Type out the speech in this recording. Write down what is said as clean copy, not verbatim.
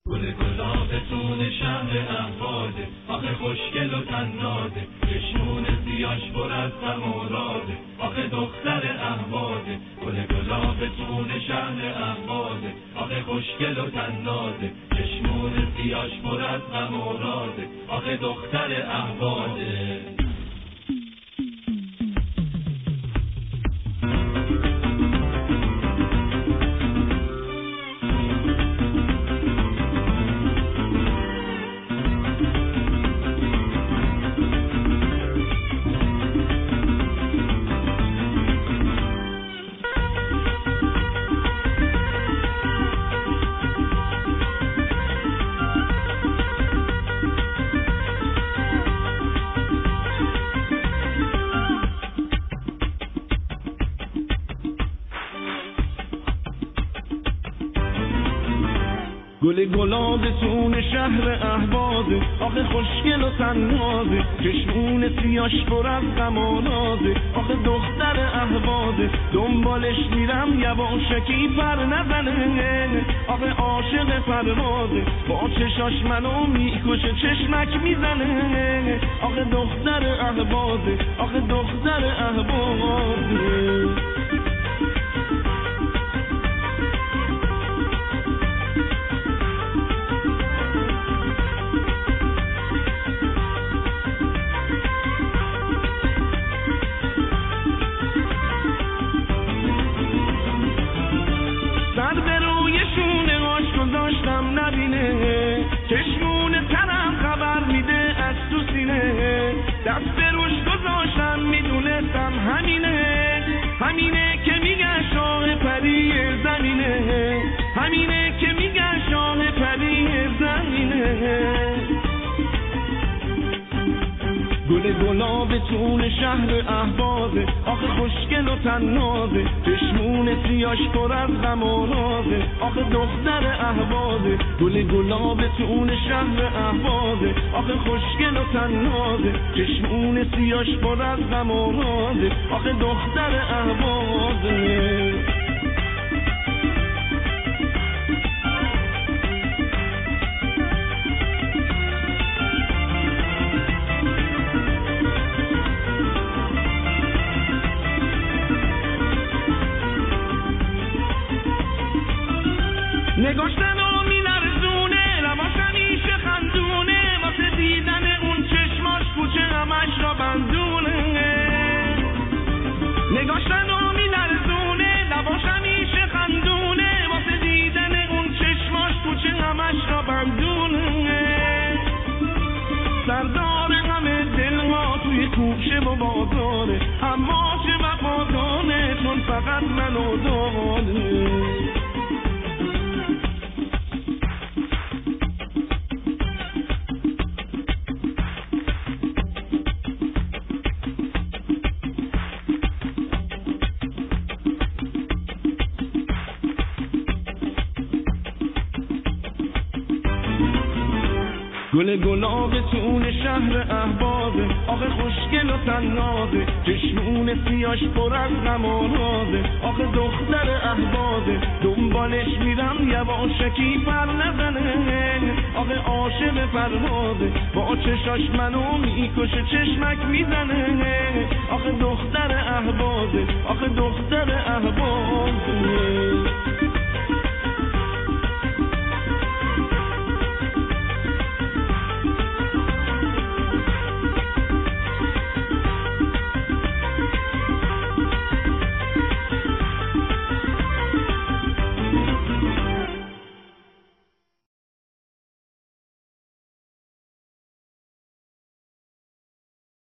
گل گلابتون شهر اهواده، آخه خوشگل و تنازه، چشمون سیاش پر از غم و رازه، آخه دختر اهواده. گل گلابتون شهر اهواده، آخه خوشگل و تنازه، چشمون سیاش پر از غم و رازه، آخه دختر اهواده. گل گلابتون شهر اهوازه، آخه خوشگل و تنازه، چشمون سیاش پر از غم و نازه، آخه دختر اهوازه. دنبالش میرم یواشکی پر نزنه، آخه عاشق پروازه، با چشاش منو میکشه چشمک میزنه، آخه دختر اهوازه، آخه دختر اهوازه. چشمون تنم خبر میده از تو سینه، دست به روش گذاشتم میدونستم همینه که میگن شاه پری زمینه، همینه که میگن شاه پری زمینه. گل گلابتون شهر اهوازه، آخه خوشگل و تنازه، چشمون سیاش پر از غم و رازه، آخه دختر اهوازه. گل گلابتون شهر اهوازه، آخه خوشگل و تنازه، چشمون سیاش پر از غم و رازه، آخه دختر اهوازه. نگاش منو میلرزونه، لباش همیشه خندونه، واسه دیدن اون چشماش کوچه همش را بندونه. نگاش منو میلرزونه، لباش همیشه خندونه، واسه دیدن اون چشماش کوچه همش را بندونه. سردار همه دلها توی کوچه و بازاره، اما چه وفاداره چون فقط منو داره. گل گلابتون شهر اهوازه، آخه خوشگل و تنازه، چشمون سیاش پر از غم و رازه، آخه دختر اهوازه. دنبالش میرم یواشکی پر نزنه، آخه عاشق پروازه، با چشاش منو میکشه چشمک میزنه، آخه دختر اهوازه، آخه دختر اهوازه.